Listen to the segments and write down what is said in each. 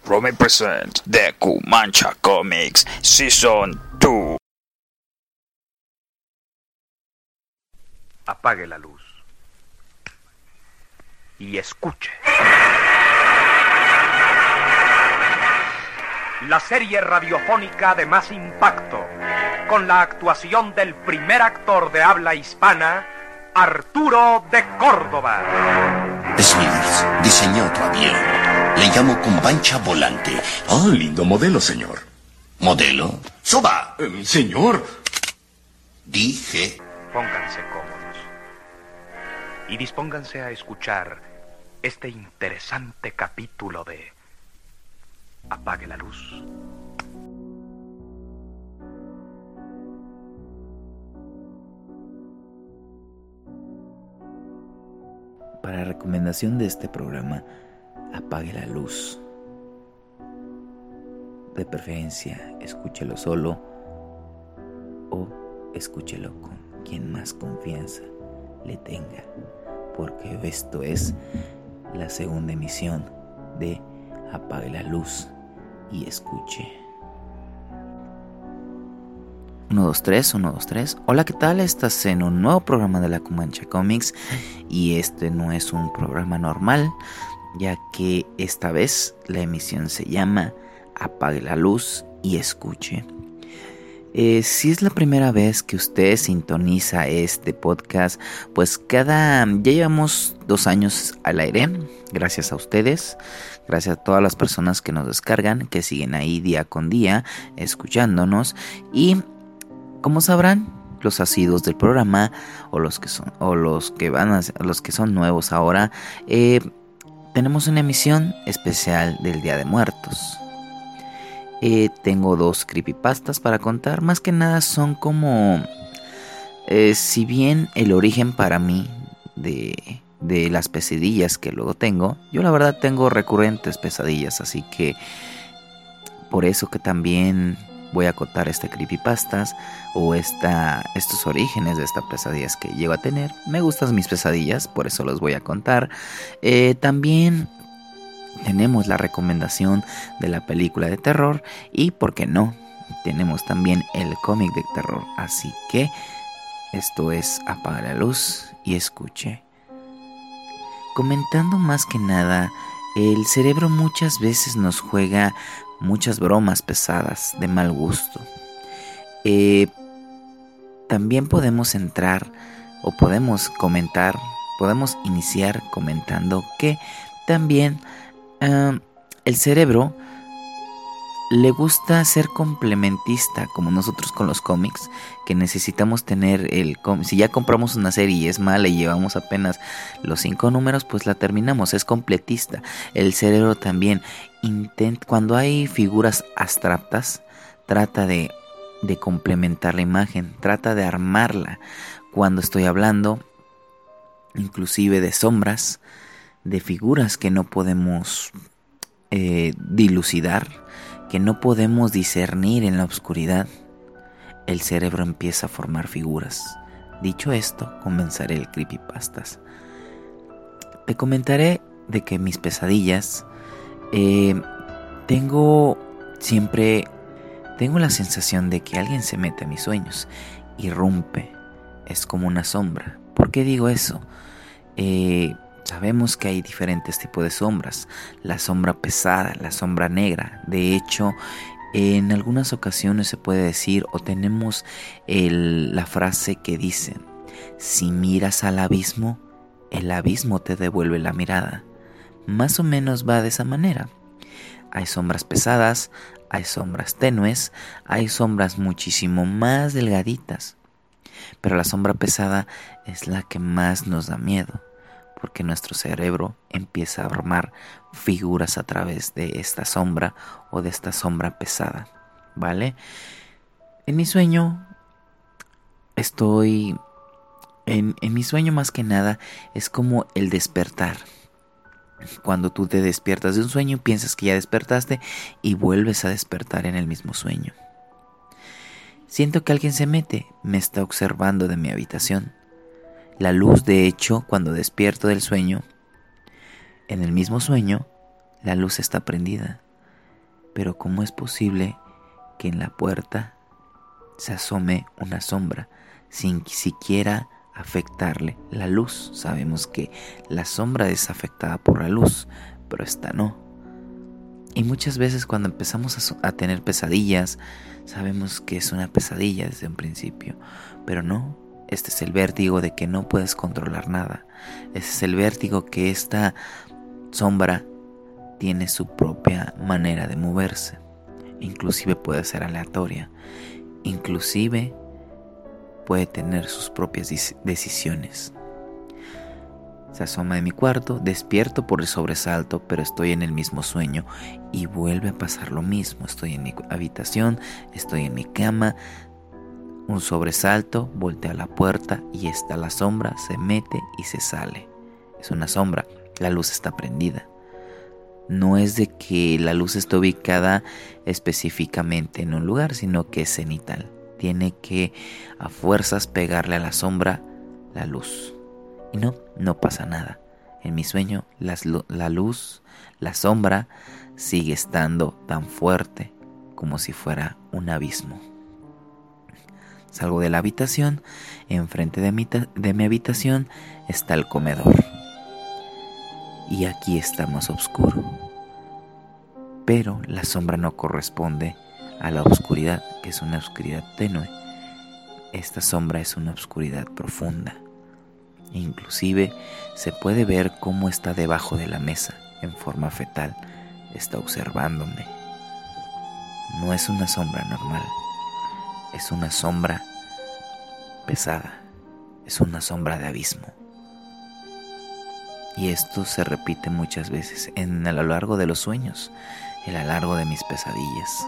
Rome present The Kumancha Comics Season 2. Apague la luz y escuche. La serie radiofónica de más impacto, con la actuación del primer actor de habla hispana, Arturo de Córdoba. Smith diseñó otro avión. Le llamo Kumancha Volante. Ah, lindo modelo, señor. ¿Modelo? ¡Suba! Señor. Dije. Pónganse cómodos y dispónganse a escuchar este interesante capítulo de Apague la luz. Para recomendación de este programa, apague la luz. De preferencia, escúchelo solo o escúchelo con quien más confianza le tenga, porque esto es la segunda emisión de Apague la luz y escuche. 1, 2, 3, 1, 2, 3. Hola, ¿qué tal? Estás en un nuevo programa de la Kumancha Comics y este no es un programa normal, ya que esta vez la emisión se llama Apague la luz y escuche. Si es la primera vez que usted sintoniza este podcast, pues ya llevamos 2 años al aire, gracias a ustedes, gracias a todas las personas que nos descargan, que siguen ahí día con día, escuchándonos. Y como sabrán, los asiduos del programa, o los que son nuevos ahora, tenemos una emisión especial del Día de Muertos. Tengo 2 creepypastas para contar. Más que nada son como, si bien el origen para mí de las pesadillas que luego tengo, yo la verdad tengo recurrentes pesadillas, así que por eso que también voy a contar este creepypastas o estos orígenes de estas pesadillas que llego a tener. Me gustan mis pesadillas, por eso los voy a contar. También tenemos la recomendación de la película de terror y, ¿por qué no?, tenemos también el cómic de terror. Así que esto es Apaga la luz y escuche. Comentando más que nada, el cerebro muchas veces nos juega muchas bromas pesadas de mal gusto. También podemos entrar o podemos iniciar comentando que también el cerebro le gusta ser complementista, como nosotros con los cómics, que necesitamos tener si ya compramos una serie y es mala y llevamos apenas los 5 números, pues la terminamos, es completista. El cerebro también cuando hay figuras abstractas, trata de complementar la imagen, trata de armarla. Cuando estoy hablando inclusive de sombras, de figuras que no podemos dilucidar, que no podemos discernir en la oscuridad, el cerebro empieza a formar figuras. Dicho esto, comenzaré el creepypastas. Te comentaré de que mis pesadillas, tengo la sensación de que alguien se mete a mis sueños, irrumpe, es como una sombra. ¿Por qué digo eso? Sabemos que hay diferentes tipos de sombras. La sombra pesada, la sombra negra. De hecho, en algunas ocasiones se puede decir, o tenemos la frase que dice: si miras al abismo, el abismo te devuelve la mirada. Más o menos va de esa manera. Hay sombras pesadas, hay sombras tenues, hay sombras muchísimo más delgaditas. Pero la sombra pesada es la que más nos da miedo, porque nuestro cerebro empieza a armar figuras a través de esta sombra o de esta sombra pesada, ¿vale? En mi sueño en mi sueño más que nada es como el despertar. Cuando tú te despiertas de un sueño, piensas que ya despertaste y vuelves a despertar en el mismo sueño. Siento que alguien se mete, me está observando de mi habitación. La luz, de hecho, cuando despierto del sueño, en el mismo sueño, la luz está prendida. Pero ¿cómo es posible que en la puerta se asome una sombra sin siquiera afectarle la luz? Sabemos que la sombra es afectada por la luz, pero esta no. Y muchas veces cuando empezamos a tener pesadillas, sabemos que es una pesadilla desde un principio, pero no. Este es el vértigo de que no puedes controlar nada. Este es el vértigo que esta sombra tiene su propia manera de moverse. Inclusive puede ser aleatoria. Inclusive puede tener sus propias decisiones. Se asoma de mi cuarto, despierto por el sobresalto, pero estoy en el mismo sueño y vuelve a pasar lo mismo. Estoy en mi habitación, estoy en mi cama, un sobresalto, volteo a la puerta y está la sombra, se mete y se sale. Es una sombra, la luz está prendida. No es de que la luz esté ubicada específicamente en un lugar, sino que es cenital. Tiene que a fuerzas pegarle a la sombra la luz. Y no pasa nada. En mi sueño la luz, la sombra sigue estando tan fuerte como si fuera un abismo. Salgo de la habitación, enfrente de mi habitación está el comedor. Y aquí está más oscuro. Pero la sombra no corresponde a la oscuridad, que es una oscuridad tenue. Esta sombra es una oscuridad profunda. Inclusive se puede ver cómo está debajo de la mesa, en forma fetal. Está observándome. No es una sombra normal. Es una sombra pesada. Es una sombra de abismo. Y esto se repite muchas veces a lo largo de los sueños, a lo largo de mis pesadillas.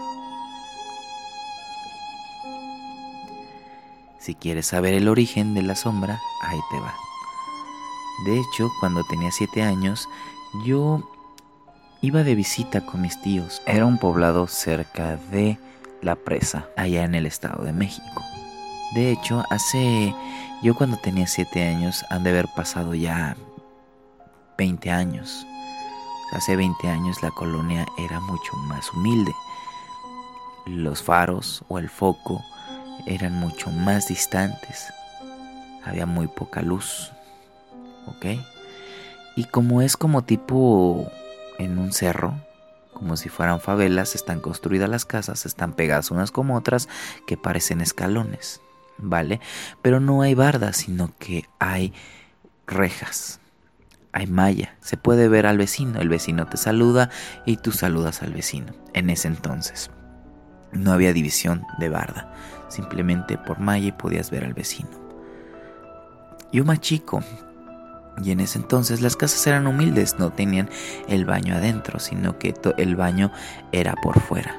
Si quieres saber el origen de la sombra, ahí te va. De hecho, cuando tenía 7 años, yo iba de visita con mis tíos. Era un poblado cerca de La Presa, allá en el Estado de México. De hecho, yo cuando tenía 7 años, han de haber pasado ya 20 años. Hace 20 años la colonia era mucho más humilde. Los faros o el foco eran mucho más distantes. Había muy poca luz. ¿Ok? Y como es como tipo en un cerro, como si fueran favelas, están construidas las casas, están pegadas unas como otras que parecen escalones, ¿vale? Pero no hay bardas, sino que hay rejas. Hay malla, se puede ver al vecino, el vecino te saluda y tú saludas al vecino. En ese entonces no había división de barda, simplemente por malla podías ver al vecino. Yo más chico, y en ese entonces las casas eran humildes, no tenían el baño adentro, sino que el baño era por fuera.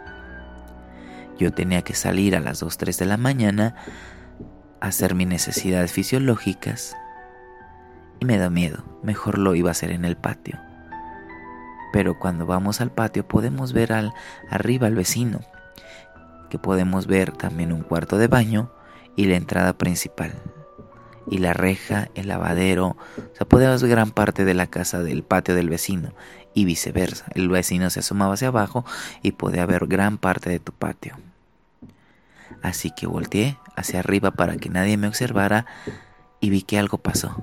Yo tenía que salir a las 2, 3 de la mañana a hacer mis necesidades fisiológicas. Y me da miedo, mejor lo iba a hacer en el patio. Pero cuando vamos al patio podemos ver arriba al vecino, que podemos ver también un cuarto de baño y la entrada principal. Y la reja, el lavadero, o sea, podemos ver gran parte de la casa del patio del vecino y viceversa. El vecino se asomaba hacia abajo y podía ver gran parte de tu patio. Así que volteé hacia arriba para que nadie me observara y vi que algo pasó.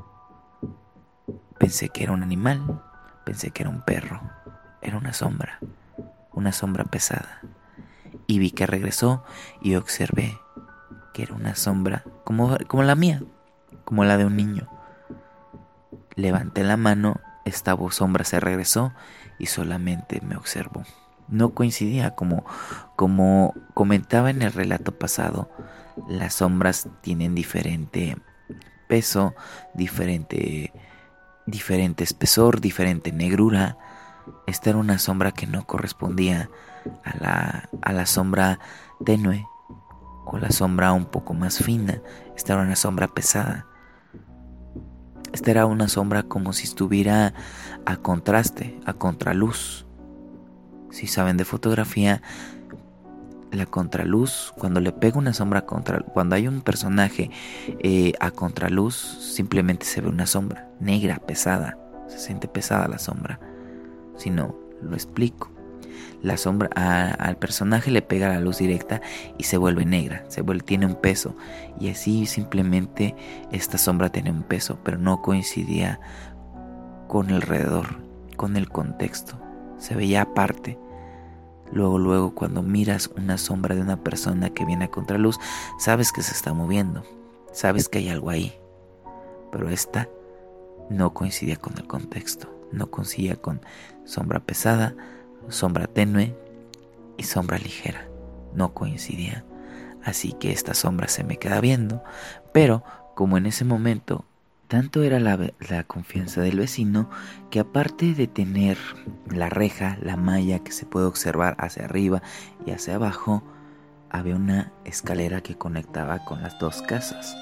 Pensé que era un animal, pensé que era un perro, era una sombra pesada. Y vi que regresó y observé que era una sombra como la mía, como la de un niño. Levanté la mano, esta sombra se regresó y solamente me observó. No coincidía, como comentaba en el relato pasado, las sombras tienen diferente peso, diferente espesor, diferente negrura. Esta era una sombra que no correspondía a la sombra tenue o la sombra un poco más fina. Esta era una sombra pesada. Esta era una sombra como si estuviera a contraste, a contraluz. Si saben de fotografía, la contraluz, cuando le pega una sombra cuando hay un personaje a contraluz, simplemente se ve una sombra negra, pesada. Se siente pesada la sombra. Si no, lo explico. La sombra al personaje le pega la luz directa y se vuelve negra, tiene un peso. Y así simplemente esta sombra tenía un peso, pero no coincidía con el alrededor, con el contexto. Se veía aparte. Luego, cuando miras una sombra de una persona que viene a contraluz, sabes que se está moviendo, sabes que hay algo ahí. Pero esta no coincidía con el contexto, no coincidía con sombra pesada, sombra tenue y sombra ligera. No coincidía. Así que esta sombra se me queda viendo, pero como en ese momento tanto era la confianza del vecino, que aparte de tener la reja, la malla que se puede observar hacia arriba y hacia abajo, había una escalera que conectaba con las dos casas.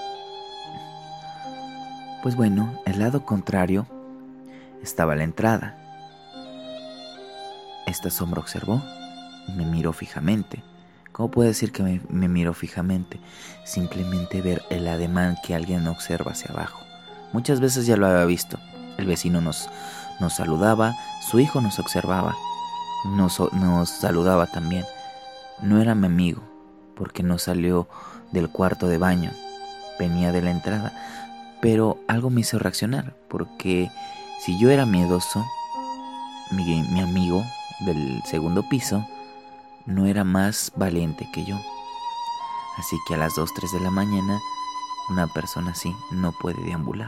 Pues bueno, el lado contrario estaba la entrada. Esta sombra observó y me miró fijamente. ¿Cómo puedo decir que me miró fijamente? Simplemente ver el ademán que alguien observa hacia abajo. Muchas veces ya lo había visto. El vecino nos saludaba, su hijo nos observaba, nos saludaba también. No era mi amigo, porque no salió del cuarto de baño, venía de la entrada. Pero algo me hizo reaccionar, porque si yo era miedoso, mi amigo del segundo piso no era más valiente que yo. Así que a las 2, 3 de la mañana una persona así no puede deambular.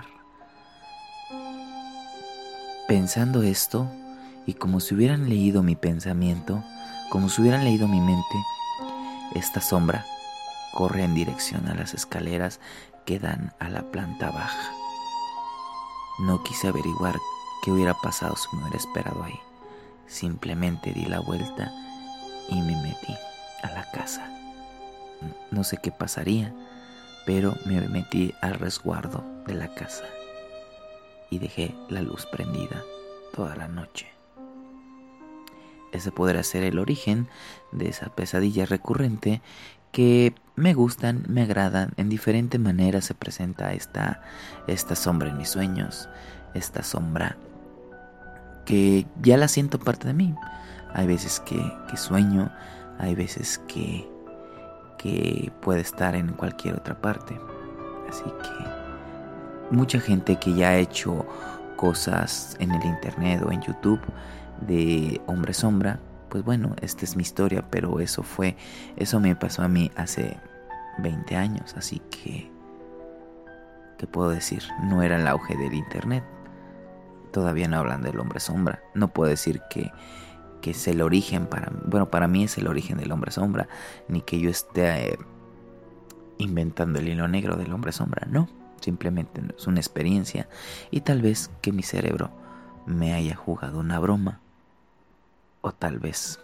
Pensando esto, y como si hubieran leído mi pensamiento, como si hubieran leído mi mente, esta sombra corre en dirección a las escaleras que dan a la planta baja. No quise averiguar qué hubiera pasado si me hubiera esperado ahí. Simplemente di la vuelta y me metí a la casa. No sé qué pasaría, pero me metí al resguardo de la casa y dejé la luz prendida toda la noche. Ese podrá ser el origen de esa pesadilla recurrente que me gustan, me agradan. En diferente manera se presenta esta sombra en mis sueños, esta sombra que ya la siento parte de mí. Hay veces que sueño, hay veces que puede estar en cualquier otra parte. Así que mucha gente que ya ha hecho cosas en el internet o en YouTube de hombre sombra, pues bueno, esta es mi historia, pero eso me pasó a mí hace 20 años, así que ¿qué puedo decir? No era el auge del internet. Todavía no hablan del hombre sombra. No puedo decir que es el origen para mí es el origen del hombre sombra, ni que yo esté inventando el hilo negro del hombre sombra, no, simplemente es una experiencia y tal vez que mi cerebro me haya jugado una broma, o tal vez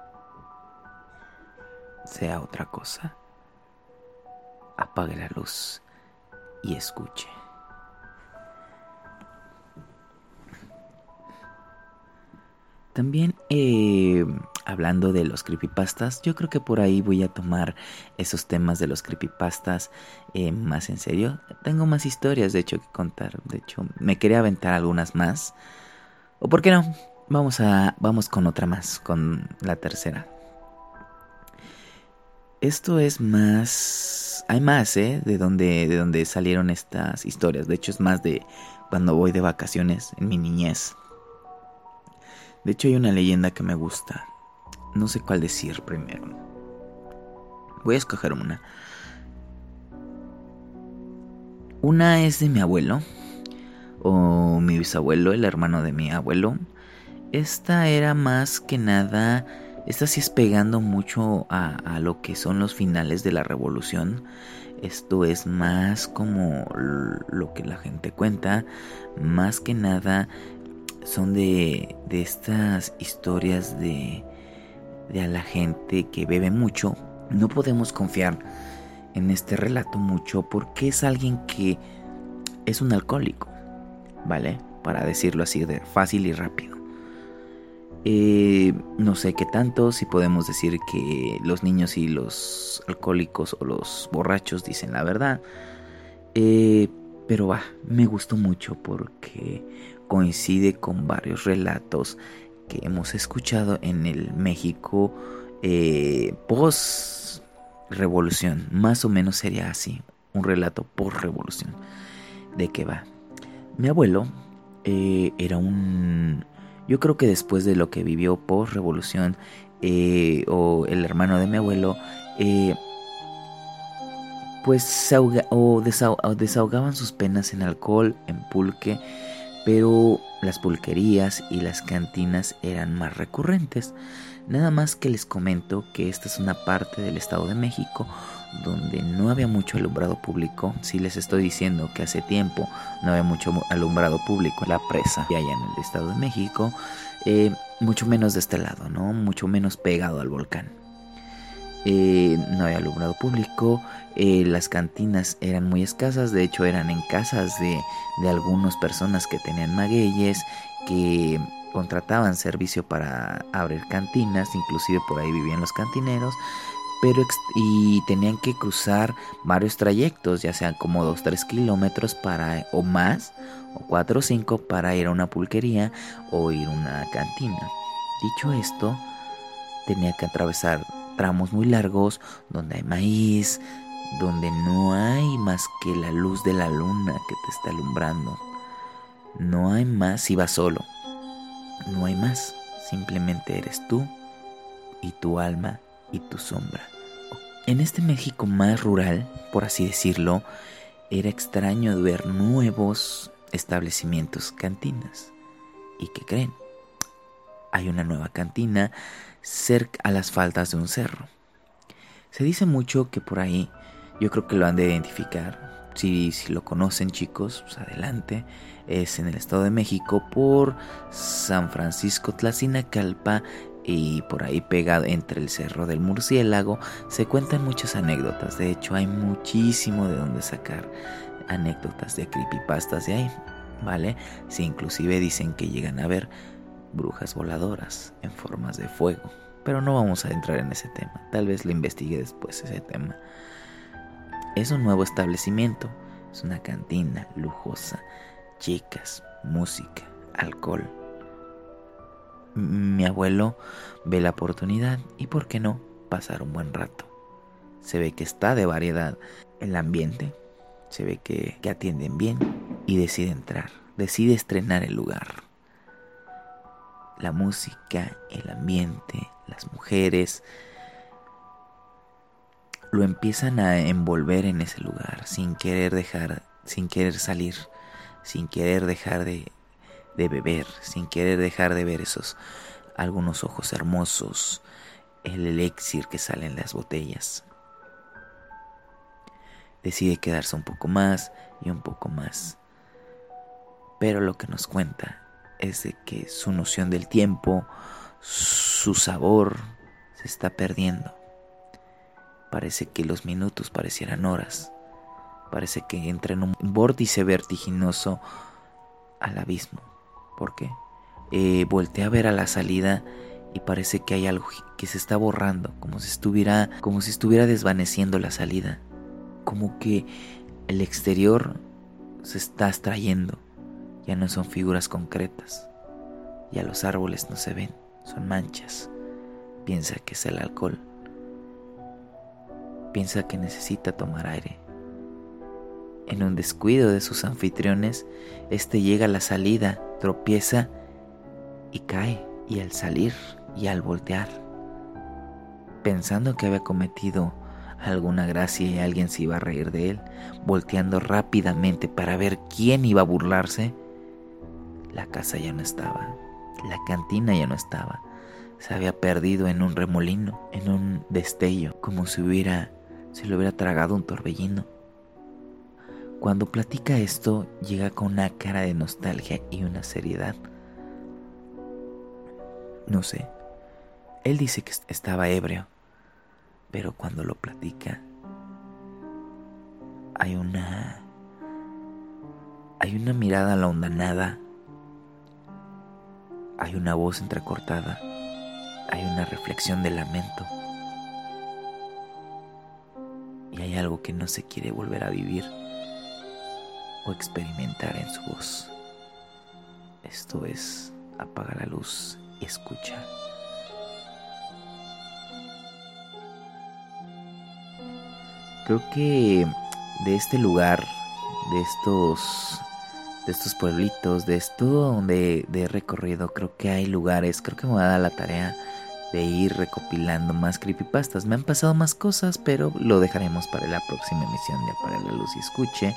sea otra cosa. Apague la luz y escuche. También hablando de los creepypastas, yo creo que por ahí voy a tomar esos temas de los creepypastas más en serio. Tengo más historias de hecho que contar. De hecho, me quería aventar algunas más. ¿O por qué no? Vamos con otra más, con la tercera. Esto es más... Hay más, de donde salieron estas historias. De hecho, es más de cuando voy de vacaciones en mi niñez. De hecho, hay una leyenda que me gusta. No sé cuál decir primero. Voy a escoger una. Una es de mi abuelo, o mi bisabuelo, el hermano de mi abuelo. Esta era más que nada... Esta sí es pegando mucho a lo que son los finales de la revolución. Esto es más como lo que la gente cuenta. Más que nada son de estas historias de a la gente que bebe mucho. No podemos confiar en este relato mucho porque es alguien que es un alcohólico, ¿vale? Para decirlo así de fácil y rápido. No sé qué tanto, si podemos decir que los niños y los alcohólicos o los borrachos dicen la verdad. Pero me gustó mucho porque coincide con varios relatos que hemos escuchado en el México post-revolución. Más o menos sería así, un relato post-revolución. ¿De qué va? Mi abuelo era yo creo que después de lo que vivió post-revolución, o el hermano de mi abuelo, pues desahogaban sus penas en alcohol, en pulque, pero las pulquerías y las cantinas eran más recurrentes. Nada más que les comento que esta es una parte del Estado de México donde no había mucho alumbrado público. Si les estoy diciendo que hace tiempo no había mucho alumbrado público en la presa y allá en el Estado de México, mucho menos de este lado, ¿no? Mucho menos pegado al volcán. No había alumbrado público, las cantinas eran muy escasas, de hecho eran en casas de algunas personas que tenían magueyes, que contrataban servicio para abrir cantinas, inclusive por ahí vivían los cantineros, y tenían que cruzar varios trayectos, ya sean como 2-3 kilómetros o más, o 4 o 5 para ir a una pulquería o ir a una cantina. Dicho esto, tenía que atravesar tramos muy largos donde hay maíz, donde no hay más que la luz de la luna que te está alumbrando. No hay más si vas solo. No hay más. Simplemente eres tú y tu alma y tu sombra. En este México más rural, por así decirlo, era extraño ver nuevos establecimientos, cantinas. ¿Y qué creen? Hay una nueva cantina cerca a las faldas de un cerro. Se dice mucho que por ahí, yo creo que lo han de identificar. Si lo conocen, chicos, pues adelante. Es en el Estado de México, por San Francisco Tlacinacalpa, y por ahí pegado entre el Cerro del Murciélago. Se cuentan muchas anécdotas. De hecho, hay muchísimo de donde sacar anécdotas de creepypastas de ahí, ¿vale? Sí, inclusive dicen que llegan a ver brujas voladoras en formas de fuego. Pero no vamos a entrar en ese tema. Tal vez lo investigue después ese tema. Es un nuevo establecimiento. Es una cantina lujosa. Chicas, música, alcohol. Mi abuelo ve la oportunidad y, ¿por qué no?, pasar un buen rato. Se ve que está de variedad el ambiente. Se ve que atienden bien y decide entrar. Decide estrenar el lugar. La música, el ambiente, las mujeres lo empiezan a envolver en ese lugar sin querer salir, sin querer dejar de beber, sin querer dejar de ver algunos ojos hermosos, el elixir que sale en las botellas. Decide quedarse un poco más y un poco más. Pero lo que nos cuenta es de que su noción del tiempo, su sabor, se está perdiendo. Parece que los minutos parecieran horas. Parece que entra en un vórtice vertiginoso al abismo. ¿Por qué? Voltea a ver a la salida y parece que hay algo que se está borrando, como si estuviera desvaneciendo la salida. Como que el exterior se está abstrayendo. Ya no son figuras concretas. Ya los árboles no se ven, son manchas. Piensa que es el alcohol. Piensa que necesita tomar aire. En un descuido de sus anfitriones, llega a la salida, tropieza y cae. Y al salir y al voltear, pensando que había cometido alguna gracia y alguien se iba a reír de él, volteando rápidamente para ver quién iba a burlarse, la casa ya no estaba, la cantina ya no estaba. Se había perdido en un remolino, en un destello, como si se lo hubiera tragado un torbellino. Cuando platica esto, llega con una cara de nostalgia y una seriedad. No sé, él dice que estaba ebrio, pero cuando lo platica, hay una mirada a la hondanada, hay una voz entrecortada, hay una reflexión de lamento, y hay algo que no se quiere volver a vivir o experimentar en su voz. Esto es Apaga la Luz escucha. Creo que de este lugar, de estos pueblitos, de esto donde he recorrido, creo que hay lugares, creo que me va a dar la tarea de ir recopilando más creepypastas. Me han pasado más cosas, pero lo dejaremos para la próxima emisión de Apaga la Luz y Escuche.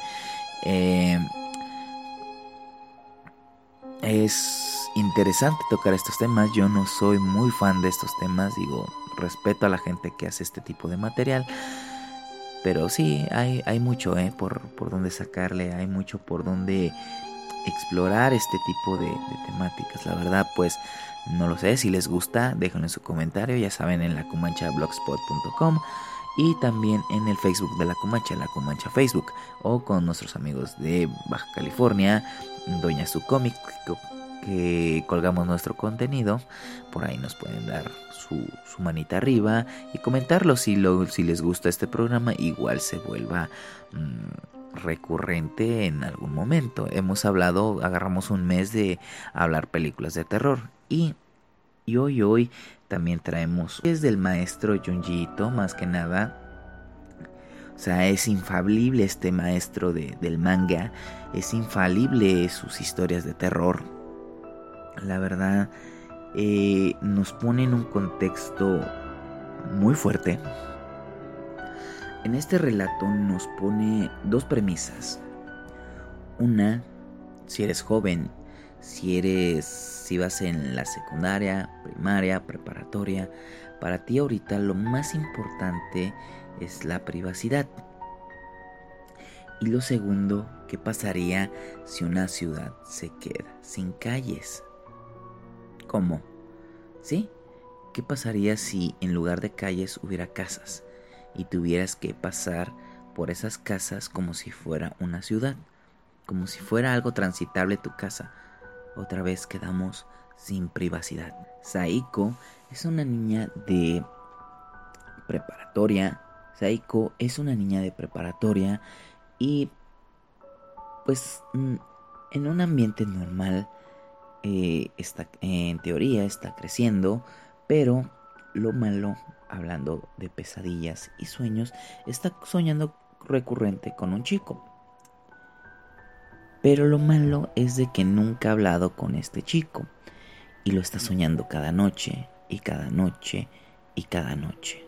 Es interesante tocar estos temas. Yo no soy muy fan de estos temas, digo, respeto a la gente que hace este tipo de material. Pero sí, hay mucho por donde sacarle, hay mucho por donde explorar este tipo de temáticas. La verdad, pues no lo sé, si les gusta, déjenlo en su comentario, ya saben, en lacomanchablogspot.com y también en el Facebook de La Comancha Facebook, o con nuestros amigos de Baja California, Doña Su Comic, que colgamos nuestro contenido. Por ahí nos pueden dar su manita arriba y comentarlo si les gusta este programa, igual se vuelva recurrente en algún momento. Agarramos un mes de hablar películas de terror y hoy también traemos es del maestro Junji Ito, más que nada. O sea, es infalible este maestro del manga, es infalible sus historias de terror. La verdad, nos pone en un contexto muy fuerte. En este relato nos pone dos premisas. Una, si eres joven, si vas en la secundaria, primaria, preparatoria, para ti ahorita lo más importante es la privacidad. Y lo segundo, ¿qué pasaría si una ciudad se queda sin calles? ¿Cómo? ¿Sí? ¿Qué pasaría si en lugar de calles hubiera casas y tuvieras que pasar por esas casas como si fuera una ciudad? Como si fuera algo transitable tu casa. Otra vez quedamos sin privacidad. Saiko es una niña de preparatoria. Y pues en un ambiente normal, en teoría está creciendo, pero lo malo, hablando de pesadillas y sueños, está soñando recurrente con un chico. Pero lo malo es de que nunca ha hablado con este chico y lo está soñando cada noche y cada noche y cada noche.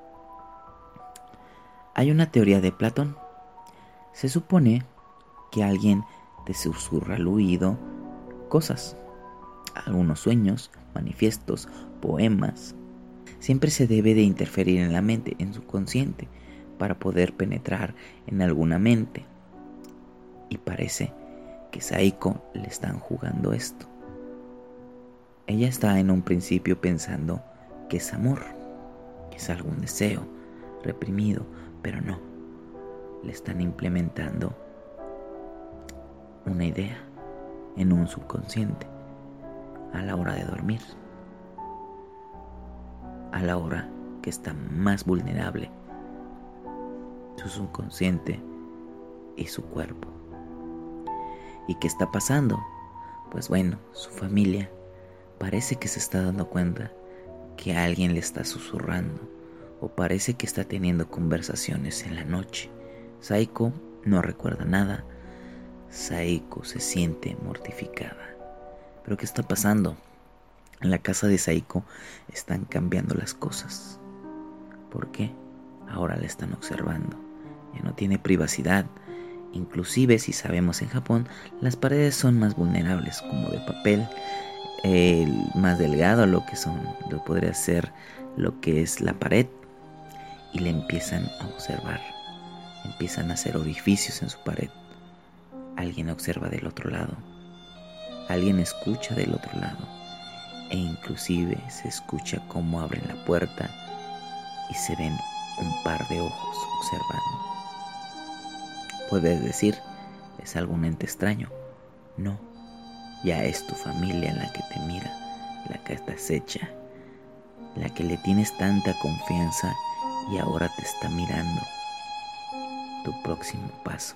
Hay una teoría de Platón. Se supone que alguien te susurra al oído cosas, algunos sueños, manifiestos, poemas. Siempre se debe de interferir en la mente, en su consciente, para poder penetrar en alguna mente. Y parece que Saiko le están jugando esto. Ella está en un principio pensando que es amor, que es algún deseo reprimido, pero no. Le están implementando una idea en un subconsciente a la hora de dormir, a la hora que está más vulnerable su subconsciente y su cuerpo. ¿Y qué está pasando? Pues bueno, su familia parece que se está dando cuenta que alguien le está susurrando, o parece que está teniendo conversaciones en la noche. Saiko no recuerda nada. Saiko se siente mortificada. ¿Pero qué está pasando? En la casa de Saiko están cambiando las cosas. ¿Por qué? Ahora la están observando. Ya no tiene privacidad. Inclusive, si sabemos, en Japón las paredes son más vulnerables, como de papel, más delgado, lo podría ser lo que es la pared, y le empiezan a observar. Empiezan a hacer orificios en su pared. Alguien observa del otro lado. Alguien escucha del otro lado. E inclusive se escucha cómo abren la puerta y se ven un par de ojos observando. Puedes decir, ¿es algún ente extraño? No, ya es tu familia la que te mira, la que te acecha, la que le tienes tanta confianza y ahora te está mirando tu próximo paso.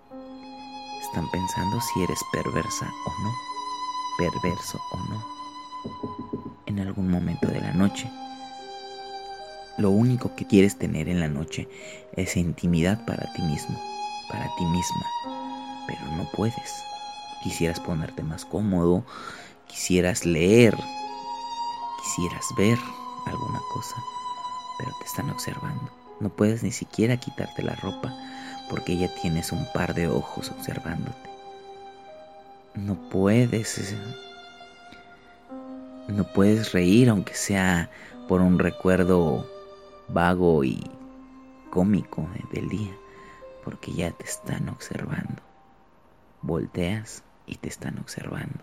Están pensando si eres perversa o no, perverso o no. en algún momento de la noche. Lo único que quieres tener en la noche es intimidad para ti mismo, para ti misma, pero no puedes. Quisieras ponerte más cómodo, quisieras leer, quisieras ver alguna cosa, pero te están observando. No puedes ni siquiera quitarte la ropa porque ya tienes un par de ojos observándote. No puedes reír aunque sea por un recuerdo vago y cómico del día, porque ya te están observando. Volteas y te están observando.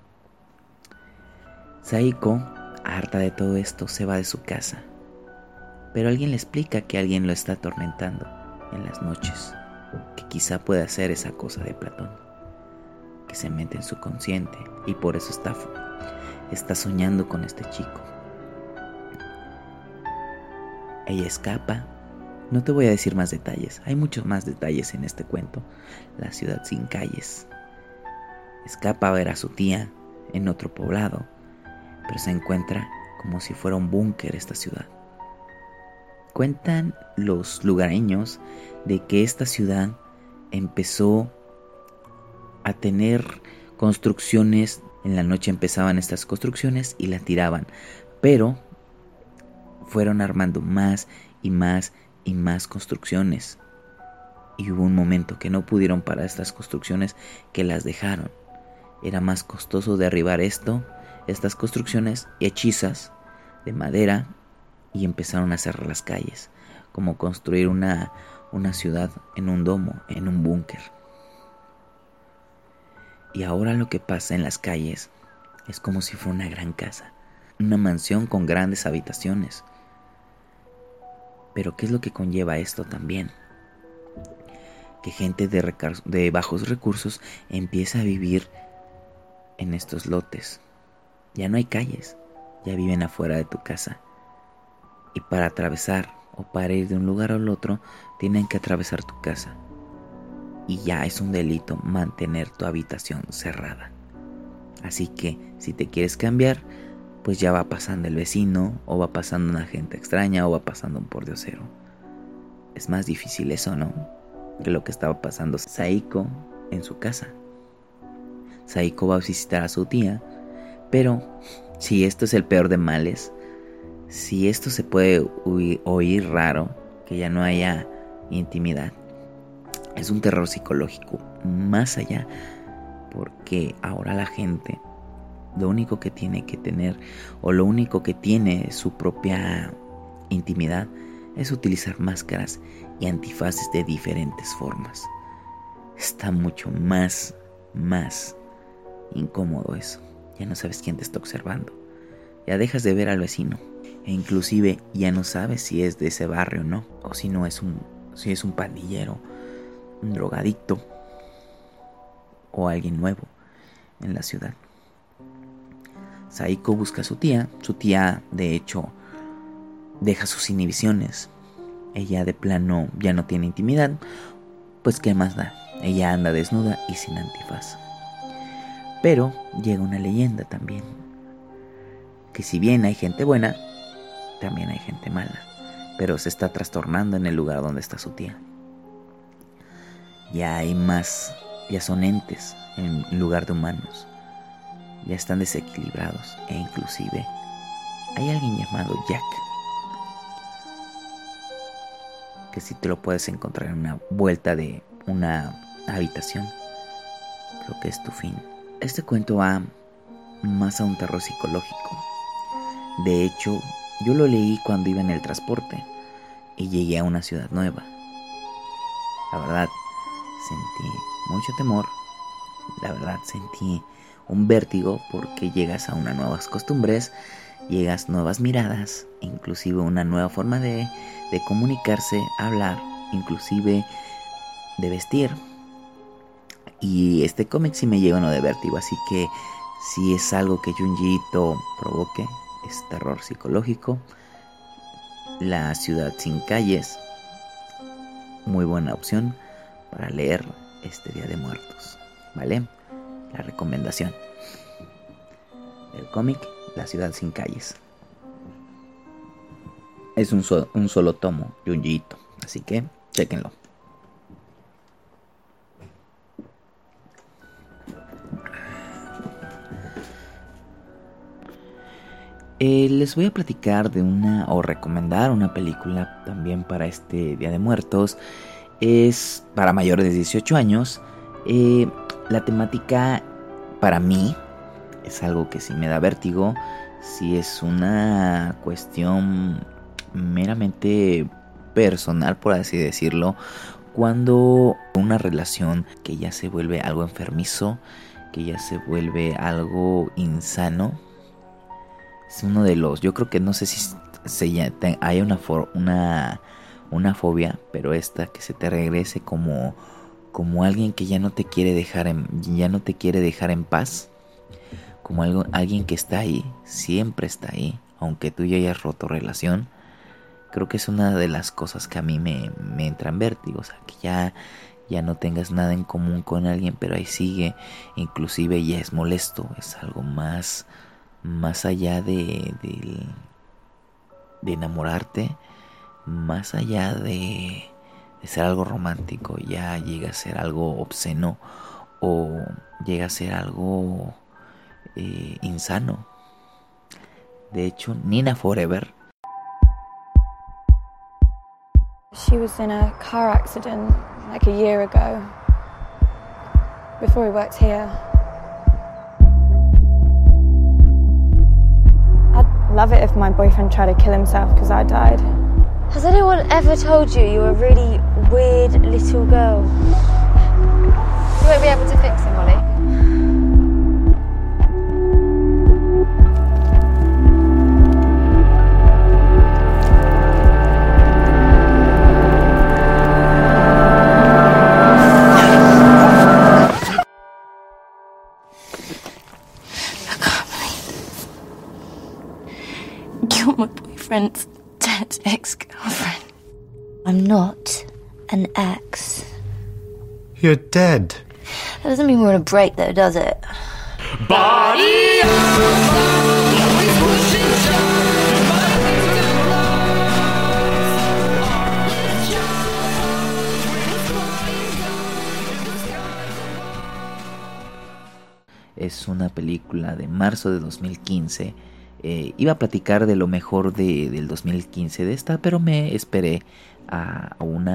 Saiko, harta de todo esto, se va de su casa, pero alguien le explica que alguien lo está atormentando en las noches, que quizá pueda ser esa cosa de Platón, que se mete en su consciente y por eso está soñando con este chico. Ella escapa. No te voy a decir más detalles, hay muchos más detalles en este cuento. La ciudad sin calles. Escapa a ver a su tía en otro poblado, pero se encuentra como si fuera un búnker esta ciudad. Cuentan los lugareños de que esta ciudad empezó a tener construcciones. En la noche empezaban estas construcciones y las tiraban, pero fueron armando más y más y más construcciones, y hubo un momento que no pudieron parar estas construcciones, que las dejaron. Era más costoso derribar estas construcciones hechizas de madera, y empezaron a cerrar las calles, como construir una ciudad en un domo, en un búnker. Y ahora lo que pasa en las calles es como si fuera una gran casa, una mansión con grandes habitaciones. Pero ¿qué es lo que conlleva esto también? Que gente de bajos recursos empieza a vivir en estos lotes. Ya no hay calles, ya viven afuera de tu casa. Y para atravesar o para ir de un lugar al otro, tienen que atravesar tu casa. Y ya es un delito mantener tu habitación cerrada. Así que si te quieres cambiar, pues ya va pasando el vecino, o va pasando una gente extraña, o va pasando un pordiosero. Es más difícil eso, ¿no? Que lo que estaba pasando Saiko en su casa. Saiko va a visitar a su tía, pero si esto es el peor de males, si esto se puede oír raro, que ya no haya intimidad, es un terror psicológico más allá, porque ahora la gente lo único que tiene que tener, o lo único que tiene su propia intimidad, es utilizar máscaras y antifaces de diferentes formas. Está mucho más incómodo eso. Ya no sabes quién te está observando. Ya dejas de ver al vecino. E inclusive ya no sabes si es de ese barrio o no. O si es un pandillero, un drogadicto, o alguien nuevo en la ciudad. Saiko busca a su tía. Su tía, de hecho, deja sus inhibiciones. Ella de plano ya no tiene intimidad. Pues qué más da. Ella anda desnuda y sin antifaz. Pero llega una leyenda también, que si bien hay gente buena, también hay gente mala. Pero se está trastornando en el lugar donde está su tía. Ya son entes en lugar de humanos. Ya están desequilibrados. E inclusive hay alguien llamado Jack, que si te lo puedes encontrar en una vuelta de una habitación, creo que es tu fin. Este cuento va más a un terror psicológico. De hecho, yo lo leí cuando iba en el transporte y llegué a una ciudad nueva. La verdad, sentí mucho temor. La verdad, sentí un vértigo porque llegas a unas nuevas costumbres, llegas nuevas miradas, inclusive una nueva forma de comunicarse, hablar, inclusive de vestir. Y este cómic sí me lleva de vértigo, así que si es algo que Junji Ito provoque, es terror psicológico. La ciudad sin calles, muy buena opción para leer este Día de Muertos, ¿vale? La recomendación del cómic La ciudad sin calles. Es un solo tomo, Junji Ito, así que chéquenlo. Les voy a platicar de o recomendar una película también para este Día de Muertos. Es para mayores de 18 años. La temática para mí es algo que sí me da vértigo. Sí es una cuestión meramente personal, por así decirlo. Cuando una relación que ya se vuelve algo enfermizo, que ya se vuelve algo insano, es uno de los, yo creo que no sé si hay una fobia, pero esta que se te regrese como alguien que ya no te quiere dejar en paz, como alguien que está ahí, siempre está ahí, aunque tú ya hayas roto relación. Creo que es una de las cosas que a mí me entran vértigo, o sea, que ya no tengas nada en común con alguien, pero ahí sigue, inclusive ya es molesto, es algo más allá de enamorarte, más allá de ser algo romántico, ya llega a ser algo obsceno o llega a ser algo insano. De hecho, Nina Forever, she was in a car accident like a year ago, before we worked here. I'd love it if my boyfriend tried to kill himself because I died. Has anyone ever told you you're a really weird little girl? You won't be able to fix it, Molly. You're my boyfriend's dead ex-girlfriend. I'm not an ex. You're dead. That doesn't mean we're on a break though, does it? Body es una película de marzo de 2015. Iba a platicar de lo mejor del 2015 de esta, pero me esperé a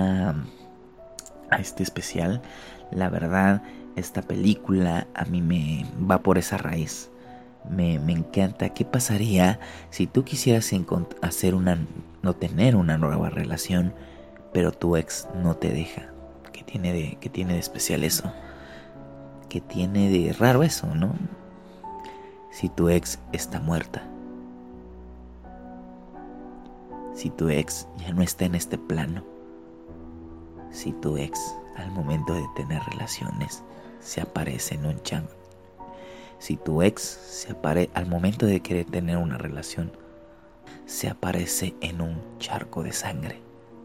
este especial. La verdad, esta película a mí me va por esa raíz. Me encanta. ¿Qué pasaría si tú quisieras no tener una nueva relación, pero tu ex no te deja? ¿Qué tiene de especial eso? ¿Qué tiene de raro eso, no? Si tu ex está muerta, si tu ex ya no está en este plano, si tu ex al momento de tener relaciones se aparece en un chango, si tu ex al momento de querer tener una relación se aparece en un charco de sangre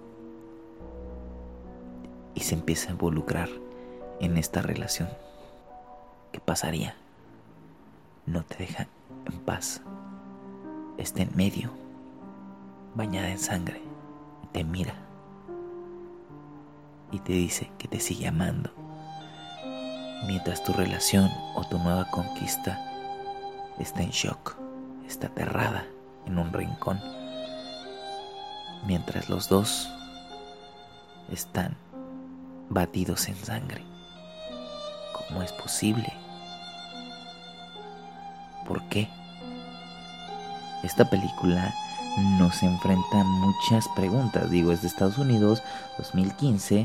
y se empieza a involucrar en esta relación, ¿qué pasaría? No te deja en paz, está en medio, bañada en sangre, te mira y te dice que te sigue amando, mientras tu relación o tu nueva conquista está en shock, está aterrada en un rincón, mientras los dos están batidos en sangre. ¿Cómo es posible? ¿Por qué? Esta película nos enfrenta muchas preguntas. Digo, es de Estados Unidos, 2015.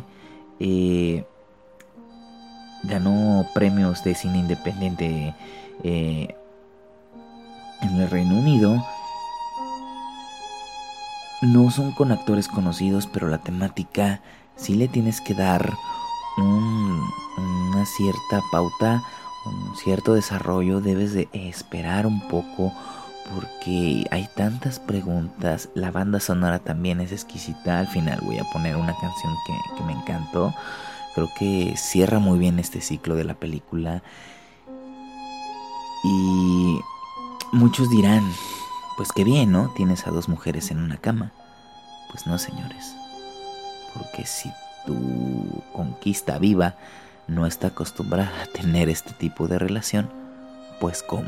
Ganó premios de cine independiente en el Reino Unido. No son con actores conocidos, pero la temática sí le tienes que dar una cierta pauta, un cierto desarrollo. Debes de esperar un poco porque hay tantas preguntas. La banda sonora también es exquisita. Al final voy a poner una canción que me encantó. Creo que cierra muy bien este ciclo de la película. Y muchos dirán, pues qué bien, ¿no? Tienes a 2 mujeres en una cama. Pues no, señores. Porque si tu conquista viva no está acostumbrada a tener este tipo de relación, pues ¿cómo?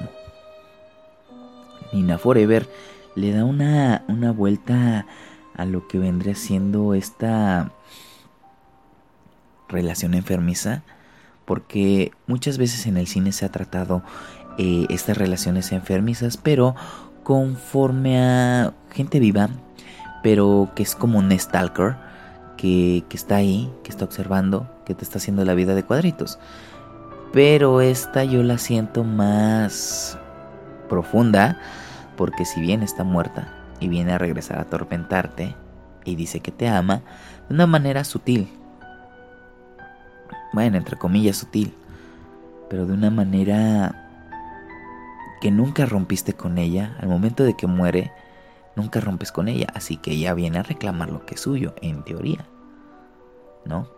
Nina Forever le da una vuelta a lo que vendría siendo esta relación enfermiza, porque muchas veces en el cine se ha tratado estas relaciones enfermizas, pero conforme a gente viva, pero que es como un stalker, que está ahí, que está observando, que te está haciendo la vida de cuadritos. Pero esta yo la siento más profunda, porque si bien está muerta y viene a regresar a atormentarte y dice que te ama de una manera sutil, bueno, entre comillas sutil, pero de una manera que nunca rompiste con ella. Al momento de que muere, nunca rompes con ella, así que ella viene a reclamar lo que es suyo, en teoría, ¿no?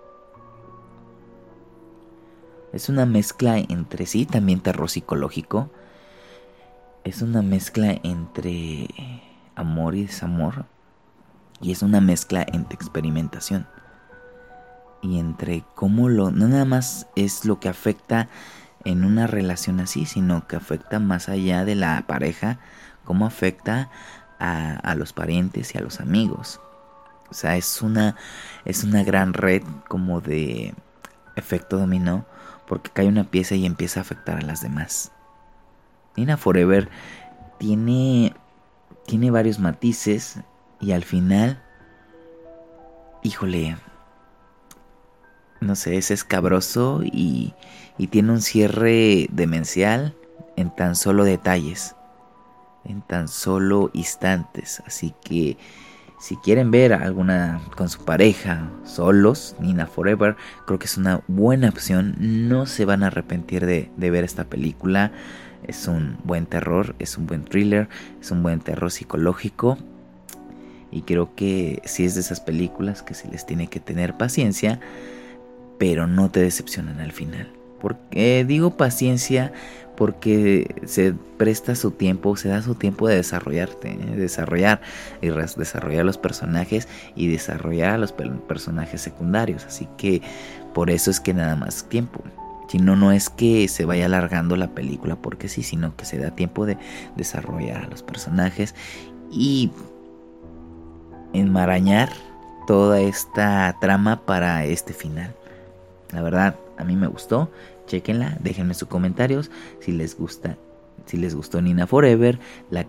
Es una mezcla entre sí, también terror psicológico. Es una mezcla entre amor y desamor. Y es una mezcla entre experimentación. Y entre cómo no nada más es lo que afecta en una relación así, sino que afecta más allá de la pareja, cómo afecta a los parientes y a los amigos. O sea, es una gran red como de efecto dominó, porque cae una pieza y empieza a afectar a las demás. Nina Forever tiene varios matices y al final, híjole, no sé, es escabroso y tiene un cierre demencial en tan solo detalles, en tan solo instantes. Así que si quieren ver alguna con su pareja, solos, Nina Forever, creo que es una buena opción. No se van a arrepentir de ver esta película. Es un buen terror, es un buen thriller, es un buen terror psicológico. Y creo que sí es de esas películas que se les tiene que tener paciencia, pero no te decepcionan al final. Porque digo paciencia porque se presta su tiempo, se da su tiempo de desarrollarte, desarrollar los personajes y desarrollar a los personajes secundarios. Así que por eso es que nada más tiempo. Si no, no es que se vaya alargando la película porque sí, sino que se da tiempo de desarrollar a los personajes y enmarañar toda esta trama para este final. La verdad, a mí me gustó. Chéquenla, déjenme sus comentarios si les gustó Nina Forever, la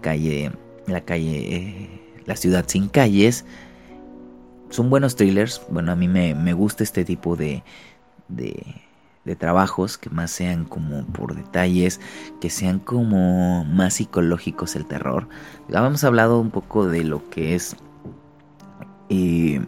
ciudad sin calles. Son buenos thrillers. Bueno, a mí me gusta este tipo de trabajos que más sean como por detalles, que sean como más psicológicos el terror. Ya hemos hablado un poco de lo que es El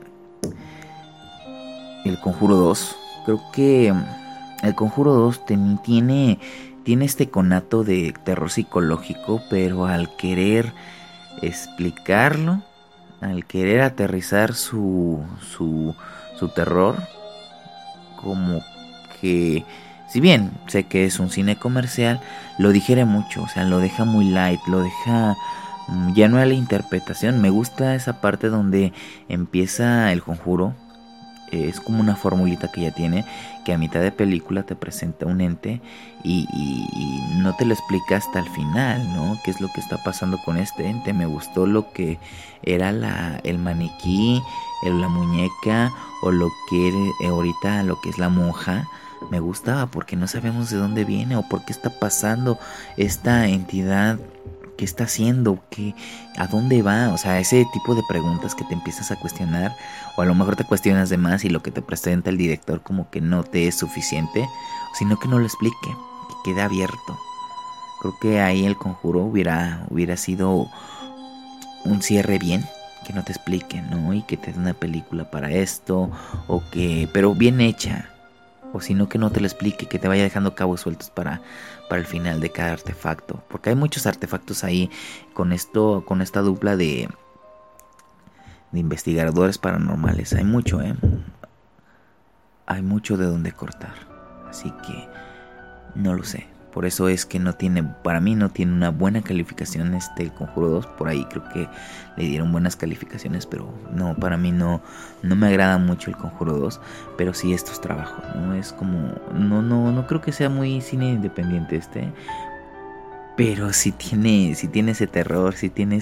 Conjuro 2. Creo que El Conjuro 2 tiene este conato de terror psicológico, pero al querer explicarlo, al querer aterrizar su terror, como que, si bien sé que es un cine comercial, lo digiere mucho, o sea, lo deja muy light, lo deja ya no a la interpretación. Me gusta esa parte donde empieza El Conjuro. Es como una formulita que ya tiene, que a mitad de película te presenta un ente y no te lo explica hasta el final, ¿no? ¿Qué es lo que está pasando con este ente? Me gustó lo que era el maniquí, la muñeca, o lo que ahorita lo que es la monja. Me gustaba porque no sabemos de dónde viene o por qué está pasando esta entidad. ¿Qué está haciendo? ¿A dónde va? O sea, ese tipo de preguntas que te empiezas a cuestionar, o a lo mejor te cuestionas de más y lo que te presenta el director como que no te es suficiente, sino que no lo explique, que quede abierto. Creo que ahí El Conjuro hubiera sido un cierre bien, que no te explique, ¿no? Y que te dé una película para esto, pero bien hecha. O si no, que no te lo explique, que te vaya dejando cabos sueltos para el final de cada artefacto. Porque hay muchos artefactos ahí con esta dupla de investigadores paranormales. Hay mucho, Hay mucho de donde cortar. Así que no lo sé. Por eso es que no tiene, para mí no tiene una buena calificación el Conjuro 2. Por ahí creo que le dieron buenas calificaciones, pero no, para mí no me agrada mucho el Conjuro 2. Pero sí, esto es trabajo, ¿no? Es como, no creo que sea muy cine independiente pero sí tiene ese terror, sí tiene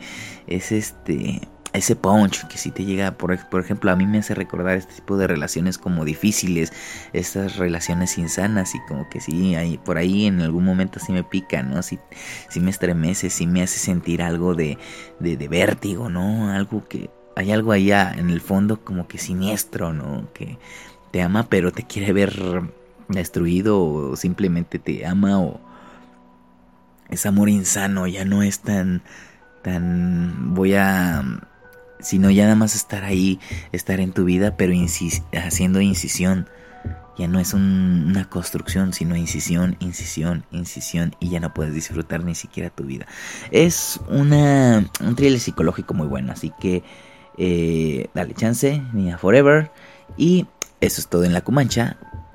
ese punch que sí te llega, por ejemplo, a mí me hace recordar este tipo de relaciones como difíciles, estas relaciones insanas, y como que sí, por ahí en algún momento sí me pica, ¿no? Sí me estremece, sí me hace sentir algo de vértigo, ¿no? Hay algo allá en el fondo como que siniestro, ¿no? Que te ama pero te quiere ver destruido, o simplemente te ama, o es amor insano, ya no es tan sino ya nada más estar ahí, estar en tu vida, pero haciendo incisión. Ya no es una construcción, sino incisión, y ya no puedes disfrutar ni siquiera tu vida. Es un thriller psicológico muy bueno, así que dale chance, Niña Forever. Y eso es todo en La Cumancha.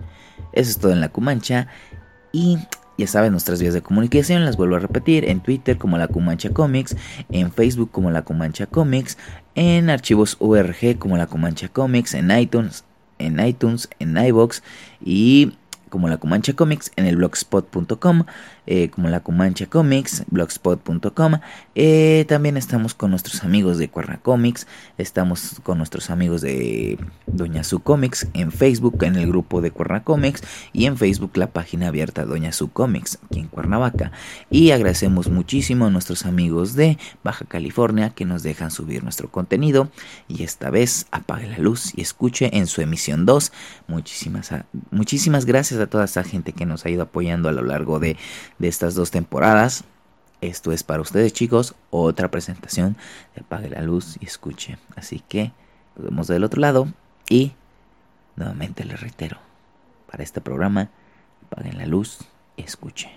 Y ya saben, nuestras vías de comunicación, las vuelvo a repetir: en Twitter como La Cumancha Comics, en Facebook como La Cumancha Comics, en archivos URG como La Cumancha Comics, en iTunes, en iVoox, y como La Cumancha Comics en el blogspot.com, como La Cumancha Comics, blogspot.com. También estamos con nuestros amigos de Cuerna Comics, estamos con nuestros amigos de Doña Su Comics en Facebook, en el grupo de Cuerna Comics, y en Facebook la página abierta Doña Su Comics aquí en Cuernavaca. Y agradecemos muchísimo a nuestros amigos de Baja California que nos dejan subir nuestro contenido, y esta vez apague la luz y escuche en su emisión 2. Muchísimas gracias a toda esa gente que nos ha ido apoyando a lo largo de estas 2 temporadas. Esto es para ustedes, chicos, otra presentación de Apague la Luz y Escuche. Así que nos vemos del otro lado, y nuevamente les reitero, para este programa, apaguen la luz y escuche.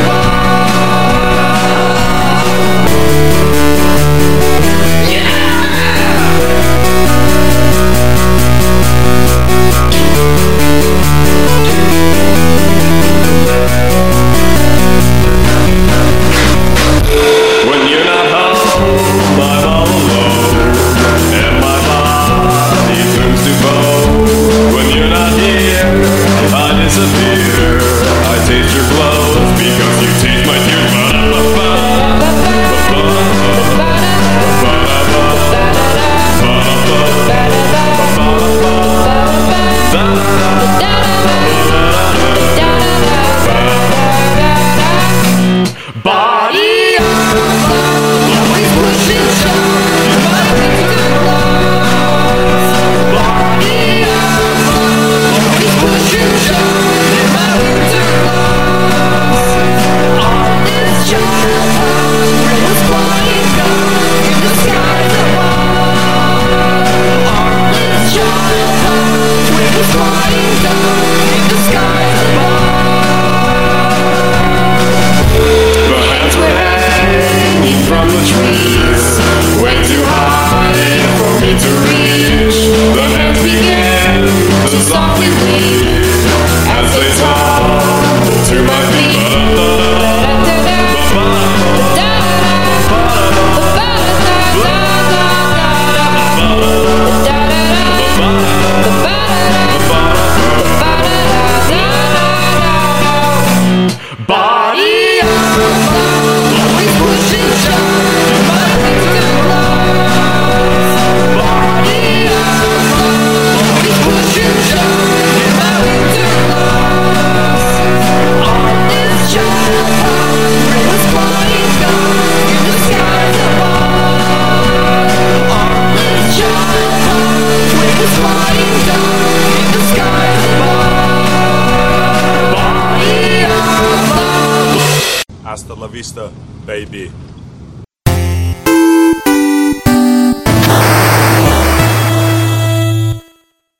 Yeah! vista, baby.